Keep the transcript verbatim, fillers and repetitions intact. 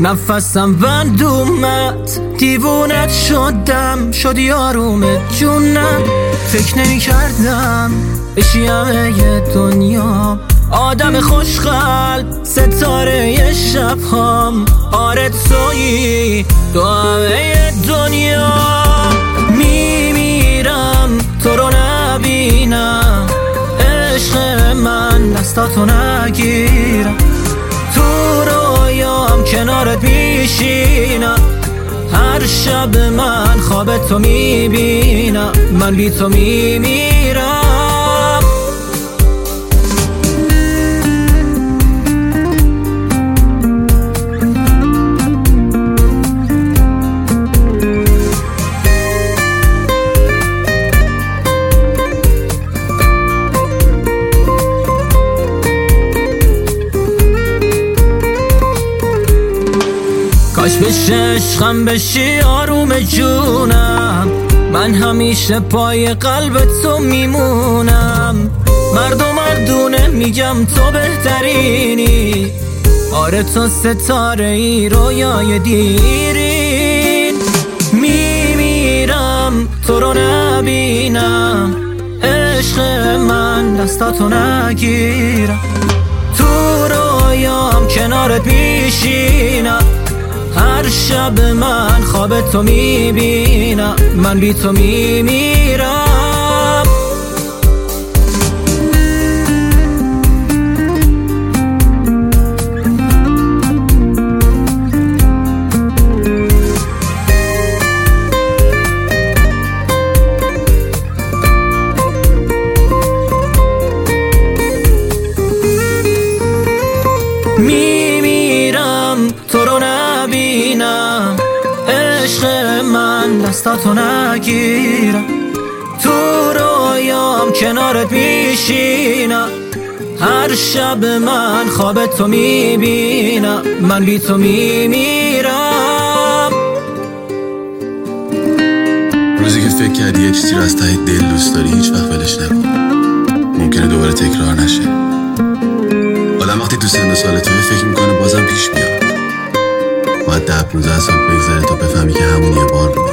نفسم بند اومد، دیوونت شدم، شدی آروم جونم. فکر نمی کردم بشی همه دنیا، آدم خوشقلب، ستاره شبهام. آره تویی تو همه دنیا. میمیرم تو رو نبینم، عشق من دستاتو نگیرم. تو رویام کنارت میشینم، هر شب من خواب تو میبینم. من بی تو میمیرم. کاش بشه عشقم بشی آروم جونم، من همیشه پای قلب تو میمونم. مرد و مردونه میگم تو بهترینی، آره تو ستاره ای رویای دیرین. میمیرم تو رو نبینم، عشق من دستاتو نگیرم. تو رویام کنارت میشینم، هر شب من خواب تو میبینم. من بی تو میمیرم. میمیرم تو رو نبینم، عشق من دستاتو نگیرم. تو رویام کنارت میشینم، هر شب من خواب تو میبینم. من بی تو میمیرم. روزی که فکر کردی یه چیزی رو از ته دل دوست داری، هیچ وقت ولش نکن، ممکنه دوباره تکرار نشه. آدم وقتی تو سن و سال توی فکر میکنه بازم پیش میاد، باید ده پونزده سال بگذره تا بفهمی که همون یه بار بوده.